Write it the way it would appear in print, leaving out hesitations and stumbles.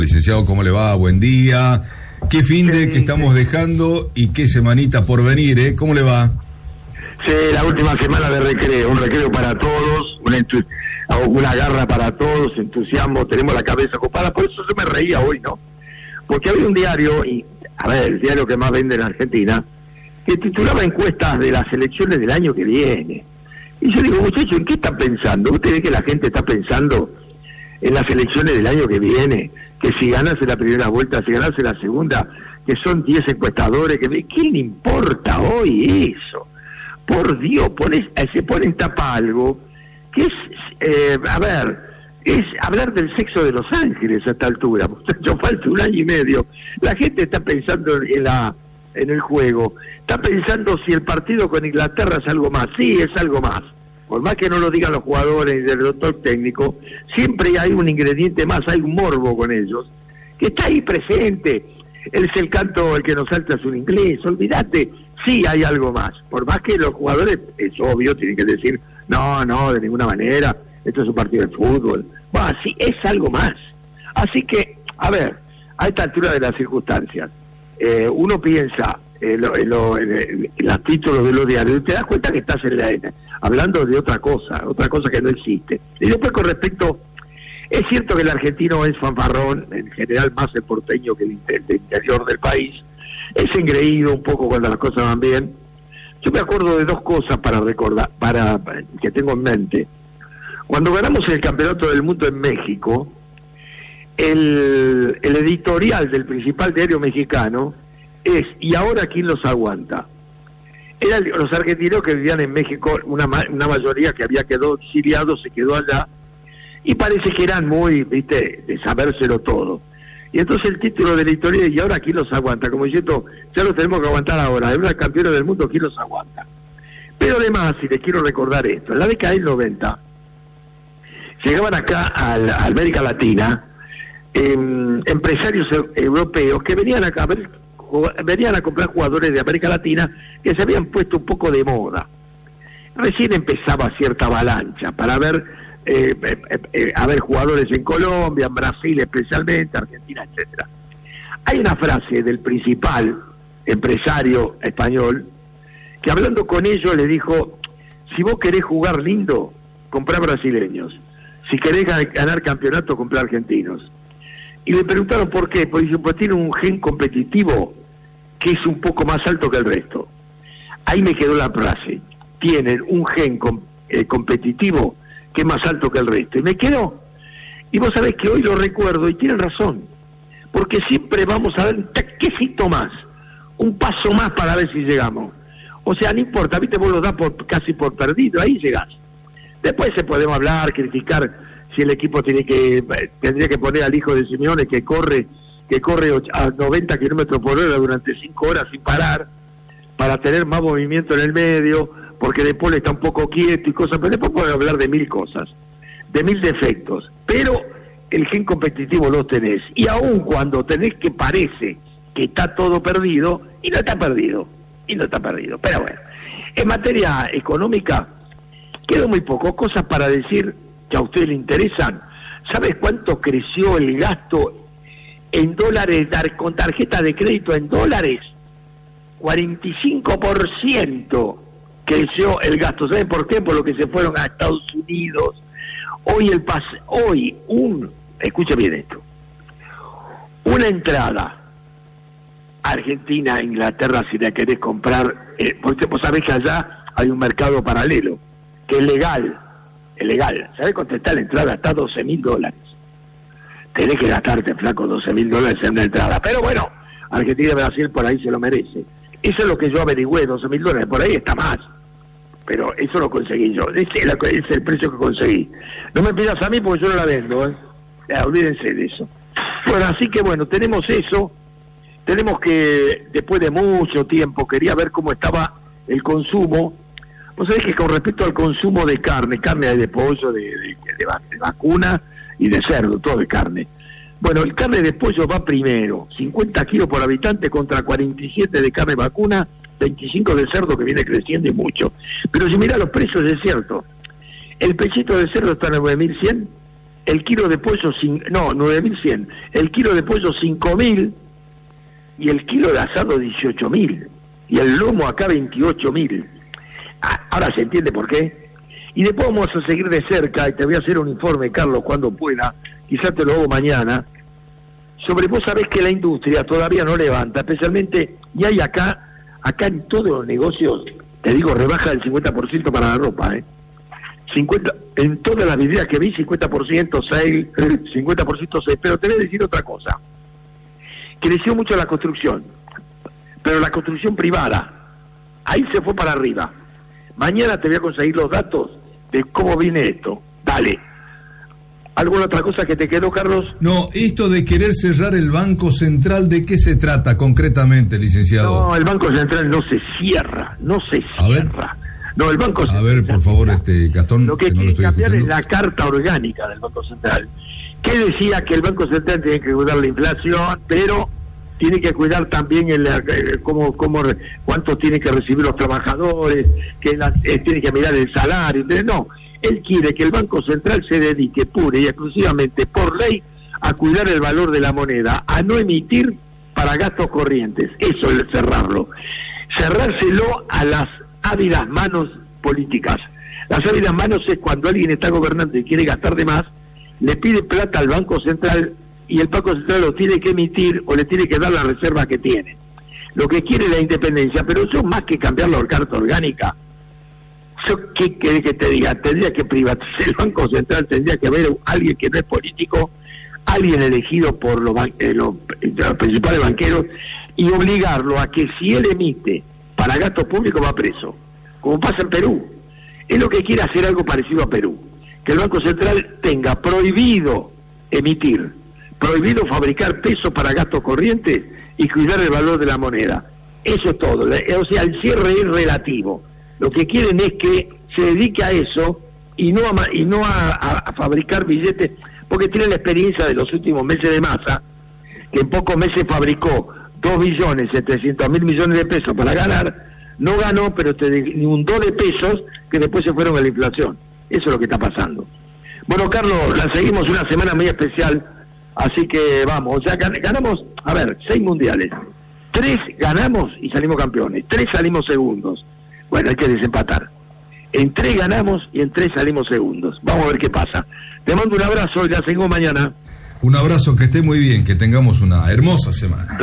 Licenciado, ¿cómo le va? Buen día. ¿Qué fin de que estamos dejando y qué semanita por venir, eh? ¿Cómo le va? Sí, la última semana de recreo, un recreo para todos, una garra para todos, entusiasmo, tenemos la cabeza ocupada, por eso yo me reía hoy, ¿no? Porque había un diario, el diario que más vende en Argentina, que titulaba encuestas de las elecciones del año que viene. Y yo digo, muchachos, ¿en qué están pensando? ¿Usted ve que la gente está pensando en las elecciones del año que viene? Que si ganase la primera vuelta, si ganase la segunda, que son 10 encuestadores, ¿qué le importa hoy eso? Por Dios, se pone en tapa algo que es, es hablar del sexo de los ángeles a esta altura. Muchachos, falta un año y medio. La gente está pensando en el juego, está pensando si el partido con Inglaterra es algo más. Sí, es algo más. Por más que no lo digan los jugadores y del doctor técnico, siempre hay un ingrediente más, hay un morbo con ellos, que está ahí presente. Es el canto, el que nos salta es un inglés, olvídate, sí hay algo más. Por más que los jugadores, es obvio, tienen que decir, no, de ninguna manera, esto es un partido de fútbol. Bueno, sí, es algo más. Así que, a esta altura de las circunstancias, uno piensa en los títulos de los diarios y te das cuenta que estás hablando de otra cosa que no existe. Y después con respecto, es cierto que el argentino es fanfarrón, en general más el porteño que el interior del país, es engreído un poco cuando las cosas van bien. Yo me acuerdo de dos cosas para recordar, para que tengo en mente. Cuando ganamos el Campeonato del Mundo en México, el editorial del principal diario mexicano es, ¿y ahora quién los aguanta? Eran los argentinos que vivían en México, una mayoría que había quedado exiliado, se quedó allá, y parece que eran muy, de sabérselo todo. Y entonces el título del editorial es, ¿y ahora quién los aguanta? Como diciendo, ya los tenemos que aguantar ahora, es una campeona del mundo, ¿quién los aguanta? Pero además, y les quiero recordar esto, en la década del 90, llegaban acá a América Latina, empresarios europeos que venían a comprar jugadores de América Latina que se habían puesto un poco de moda. Recién empezaba cierta avalancha para ver jugadores en Colombia, en Brasil especialmente, Argentina, etcétera. Hay una frase del principal empresario español que hablando con ellos le dijo, si vos querés jugar lindo, comprá brasileños. Si querés ganar campeonato, comprá argentinos. Y le preguntaron por qué, porque dicen, pues tienen un gen competitivo que es un poco más alto que el resto. Ahí me quedó la frase, tienen un gen competitivo que es más alto que el resto. Y me quedó. Y vos sabés que hoy lo recuerdo y tienen razón, porque siempre vamos a dar un taquecito más, un paso más para ver si llegamos. O sea, no importa, viste, vos lo das casi por perdido, ahí llegás. Después podemos hablar, criticar si el equipo tendría que poner al hijo de Simeone que corre a 90 kilómetros por hora durante 5 horas sin parar, para tener más movimiento en el medio, porque después está un poco quieto y cosas, pero después podemos hablar de 1000 cosas, de 1000 defectos, pero el gen competitivo lo tenés, y aun cuando tenés que parece que está todo perdido, y no está perdido, pero bueno, en materia económica, quedó muy poco, cosas para decir que a usted le interesan. ¿Sabes cuánto creció el gasto en dólares con tarjeta de crédito en dólares? 45% creció el gasto. ¿Saben por qué? Por lo que se fueron a Estados Unidos. Escuche bien esto, una entrada Argentina, Inglaterra, si la querés comprar, porque vos sabés que allá hay un mercado paralelo, que es legal. ¿Sabés cuánto está la entrada? Está $12.000. Tenés que gastarte, flaco, $12.000 en la entrada. Pero bueno, Argentina y Brasil por ahí se lo merece. Eso es lo que yo averigüé, $12.000, por ahí está más. Pero eso lo conseguí yo, es el precio que conseguí. No me pidas a mí porque yo no la vendo, olvídense de eso. Bueno, así que bueno, tenemos eso. Tenemos que, después de mucho tiempo, quería ver cómo estaba el consumo. Vos sabés que con respecto al consumo de carne hay de pollo, de vacuna y de cerdo, todo de carne. Bueno, el carne de pollo va primero, 50 kilos por habitante contra 47 de carne vacuna, 25 de cerdo, que viene creciendo y mucho. Pero si mira los precios, es cierto. El pechito de cerdo está en 9.100 el kilo de pollo, 9.100, el kilo de pollo 5.000 y el kilo de asado 18.000 y el lomo acá 28.000. Ahora se entiende por qué. Y después vamos a seguir de cerca, y te voy a hacer un informe, Carlos, cuando pueda, quizás te lo hago mañana, sobre, vos sabés que la industria todavía no levanta, especialmente, y hay acá en todos los negocios, te digo, rebaja del 50% para la ropa, 50, en todas las vidrieras que vi, 50% 6, 50% 6, pero te voy a decir otra cosa. Creció mucho la construcción, pero la construcción privada, ahí se fue para arriba. Mañana te voy a conseguir los datos de cómo viene esto. Dale. ¿Alguna otra cosa que te quedó, Carlos? No, esto de querer cerrar el Banco Central, ¿de qué se trata concretamente, licenciado? No, el Banco Central no se cierra. A ver. No, el Banco Central. A ver, por favor, Gastón. Lo que quiere cambiar es la carta orgánica del Banco Central, que decía que el Banco Central tiene que cuidar la inflación, pero tiene que cuidar también cuánto tiene que recibir los trabajadores, tiene que mirar el salario. Entonces, no, él quiere que el Banco Central se dedique pura y exclusivamente por ley a cuidar el valor de la moneda, a no emitir para gastos corrientes. Eso es cerrarlo. Cerrárselo a las ávidas manos políticas. Las ávidas manos es cuando alguien está gobernando y quiere gastar de más, le pide plata al Banco Central y el Banco Central lo tiene que emitir o le tiene que dar la reserva que tiene. Lo que quiere es la independencia, pero eso más que cambiar la carta orgánica. ¿Qué querés que te diga? Tendría que privatizar el Banco Central, tendría que haber alguien que no es político, alguien elegido por los principales banqueros, y obligarlo a que si él emite para gastos públicos va preso, como pasa en Perú. Es lo que quiere hacer algo parecido a Perú, que el Banco Central tenga prohibido emitir, prohibido fabricar pesos para gastos corrientes y cuidar el valor de la moneda. Eso es todo. O sea, el cierre es relativo. Lo que quieren es que se dedique a eso y no a fabricar billetes, porque tiene la experiencia de los últimos meses de Massa, que en pocos meses fabricó 2.700.000 millones de pesos para ganar, no ganó, pero te inundó de pesos que después se fueron a la inflación. Eso es lo que está pasando. Bueno, Carlos, la seguimos una semana muy especial, así que vamos, o sea, ganamos, 6 mundiales, 3 ganamos y salimos campeones, 3 salimos segundos. Bueno, hay que desempatar. En 3 ganamos y en 3 salimos segundos. Vamos a ver qué pasa. Te mando un abrazo y la seguimos mañana. Un abrazo, que esté muy bien, que tengamos una hermosa semana.